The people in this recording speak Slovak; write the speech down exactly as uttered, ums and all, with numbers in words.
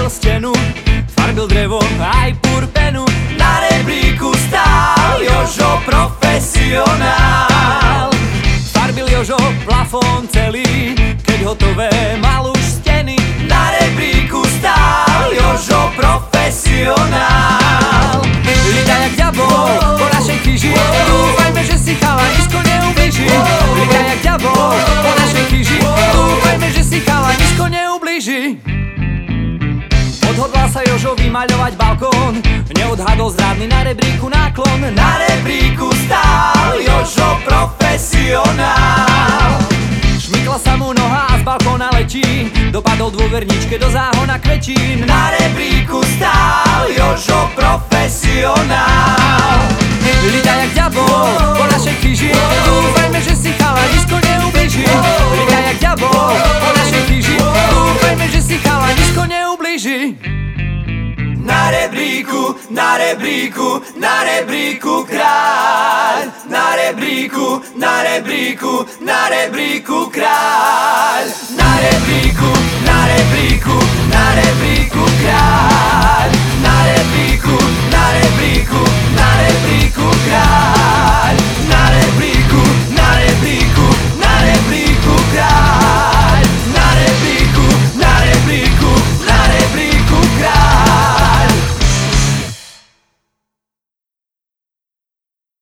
stenu, farbil drevo aj purpenu. Na rebríku stál Jožo profesionál. Farbil Jožo plafón celý, keď hotové mal už steny. Na rebríku stál Jožo profesionál. Líta jak ďabol po našej kríži, dúfajme, že si chalanisko neublíži. Líta jak ďabol po našej kríži, dúfajme, že si chalanisko neublíži. Odhodlal sa Jožo vymaľovať balkón, neodhadol zradný na rebríku náklon. Na rebríku stál Jožo profesionál. Šmykla sa mu noha a z balkóna letí, dopadol dôverničke do záhona kvetín. Na rebríku stál Jožo profesionál. Líta jak ďabol po našej kríži, dúfajme, že si chalanisko neublíži. Líta jak ďabol po našej kríži, dúfajme, že si chalanisko neublíži. Na rebríku, na rebríku, na rebríku kráľ. Na rebríku, na rebríku, na rebríku kráľ. Na rebríku, na rebríku, na rebríku